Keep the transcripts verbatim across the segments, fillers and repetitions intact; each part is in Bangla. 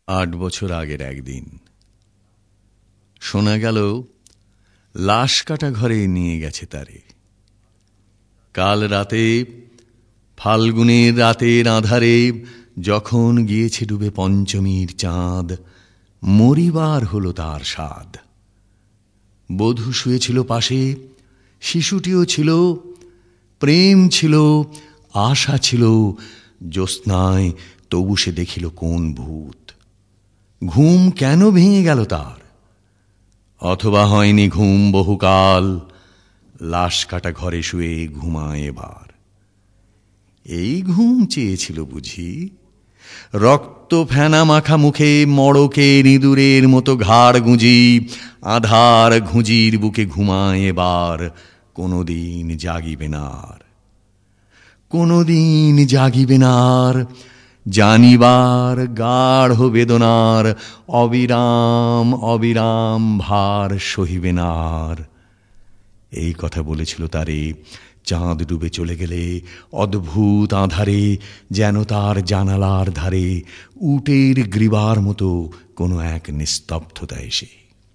আট বছর আগের একদিন শোনা গেল লাশ কাটা ঘরে নিয়ে গেছে তারে। কাল রাতে ফাল্গুনের রাতের আঁধারে যখন গিয়েছে ডুবে পঞ্চমীর চাঁদ, মরিবার হলো তার স্বাদ। বধূ শুয়েছিল পাশে, শিশুটিও ছিল, প্রেম ছিল, আশা ছিল। জ্যোৎস্নায় তবু সে দেখিল কোন ভূত। ঘুম কেন ভেঙে গেল তার? অথবা হয়নি ঘুম বহুকাল, লাশ কাটা ঘরে শুয়ে ঘুমায় এবার। এই ঘুম চেয়েছিল বুঝি? রক্ত ফেনা মাখা মুখে মড়কে ইঁদুরের মতো ঘাড় গুঁজি, আধার ঘুঁজির বুকে ঘুমায় এবার। কোনোদিন জাগিবে না আর, কোনোদিন জাগিবে না আর। জানিবার গাঢ় বেদনার অবিরাম অবিরাম ভার সহিবে না আর। এই কথা বলেছিল তারে চাঁদ ডুবে চলে গেলে অদ্ভুত আঁধারে, যেন তার জানালার ধারে উটের গ্রীবার মতো কোনো এক নিস্তব্ধতা এসে।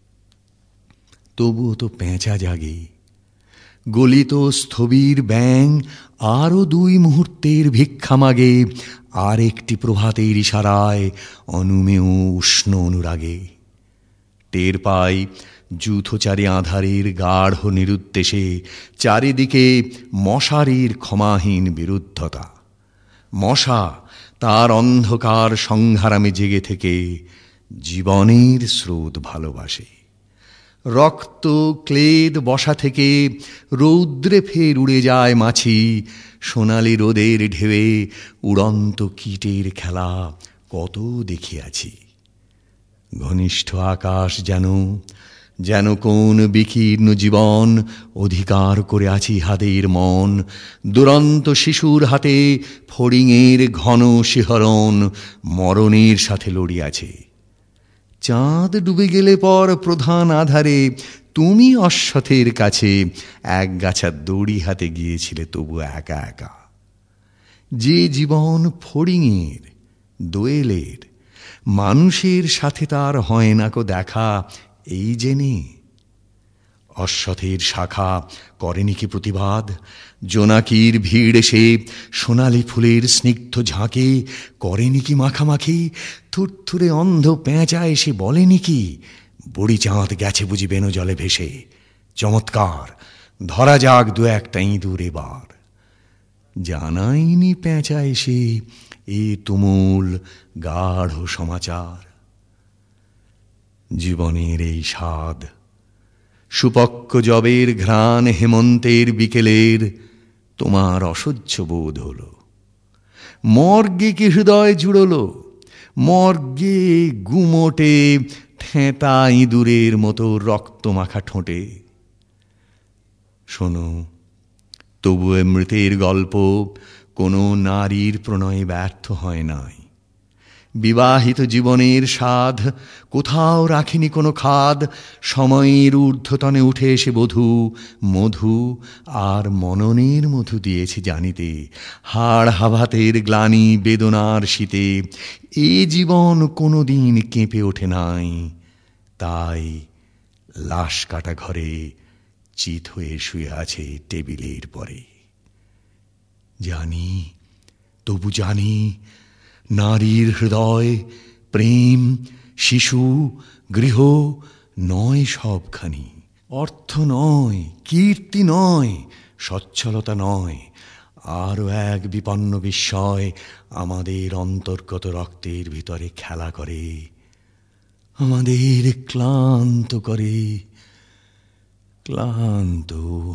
তবুও তো পেঁচা জাগে, গলিত স্থবির ব্যাং আরও দুই মুহূর্তের ভিক্ষা মাগে, আর একটি প্রভাতের ইশারায় অনুমেয় উষ্ণ অনুরাগে। টের পাই যূথচারী আঁধারের গাঢ় নিরুদ্দেশে চারিদিকে মশারির ক্ষমাহীন বিরুদ্ধতা। মশা তার অন্ধকার সংহারামে জেগে থেকে জীবনের স্রোত ভালোবাসে। রক্ত ক্লেদ বসা থেকে রৌদ্রে ফের উড়ে যায় মাছি। সোনালি রোদের ঢেউয়ে উড়ন্ত কীটের খেলা কত দেখিয়াছি। ঘনিষ্ঠ আকাশ যেন যেন কোন বিকীর্ণ জীবন অধিকার করে আছি হাতের মন। দুরন্ত শিশুর হাতে ফড়িংয়ের ঘন শিহরণ মরণের সাথে লড়িয়াছে। চাঁদ ডুবে গেলে পর প্রধান আধারে তুমি অশ্বথের কাছে এক গাছা দড়ি হাতে গিয়েছিলে তবু একা একা। যে জীবন ফড়িংয়ের দোয়েলের, মানুষের সাথে তার হয় না কো দেখা এই জেনে। অশ্বথের শাখা করেনি কি প্রতিবাদ? জোনাকির ভিড় এসে সোনালি ফুলের স্নিগ্ধ ঝাঁকে করেনি কি মাখামাখি? থুরথুরে অন্ধ পেঁচা এসে বলেনি কি বুড়ি চাঁদ গেছে বুঝি বেনো জলে ভেসে? চমৎকার, ধরা যাক দু একটা ইঁদুর এবার। জানাইনি পেঁচা এসে এ তুমুল গাঢ় সমাচার। জীবনের এই স্বাদ, সুপক্ক জবের ঘ্রাণ হেমন্তের বিকেলের, তোমার অসহ্য বোধ হলো। মর্গে কি হৃদয় জুড়লো? মর্গে গুমোটে ঠেঁতা ইঁদুরের মতো রক্ত মাখা ঠোঁটে। শোনো, তবু মৃতের গল্প কোনো নারীর প্রণয়ে ব্যর্থ হয় নাই। বিবাহিত জীবনের স্বাদ কোথাও রাখেনি কোনো খাদ। সময়ের ঊর্ধ্বতনে উঠে এসে বধূ মধু আর মননের মধু দিয়েছে জানিতে। হাড় হাভাতের গ্লানি বেদনার শীতে এ জীবন কোনো দিন কেঁপে ওঠে নাই। তাই লাশ কাটা ঘরে চিত হয়ে শুয়ে আছে টেবিলের পরে। জানি, তবু জানি, নারীর হৃদয়, প্রেম, শিশু, গৃহ নয় সবখানি। অর্থ নয়, কীর্তি নয়, সচ্ছলতা নয়, আরও এক বিপন্ন বিস্ময় আমাদের অন্তর্গত রক্তের ভিতরে খেলা করে, আমাদের ক্লান্ত করে। ক্লান্ত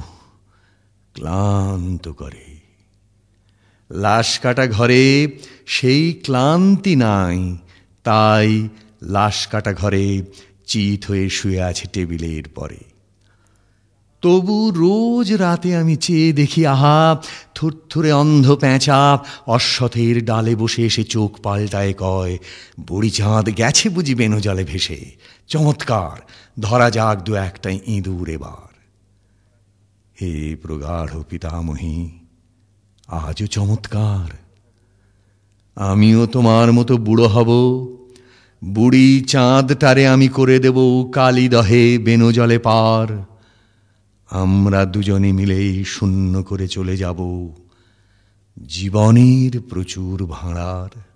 ক্লান্ত করে। লাশ কাটা ঘরে সেই ক্লান্তি নাই, তাই লাশ কাটা ঘরে চিত হয়ে শুয়ে আছে টেবিলের পরে। তবু রোজ রাতে আমি চেয়ে দেখি, আহা, থুরথুরে অন্ধ পেঁচা অশ্বথের ডালে বসে এসে চোখ পাল্টায় কয়, বুড়ি চাঁদ গেছে বুঝি বেনো জলে ভেসে? চমৎকার, ধরা যাক দু একটা ইঁদুর এবার। হে প্রগাঢ় পিতামহী, আজও চমৎকার। আমিও তোমার মতো বুড়ো হব, বুড়ি চাঁদটারে আমি করে দেব কালি দহে বেনো জলে পার। আমরা দুজনে মিলেই শূন্য করে চলে যাব জীবনের প্রচুর ভাঁড়ার।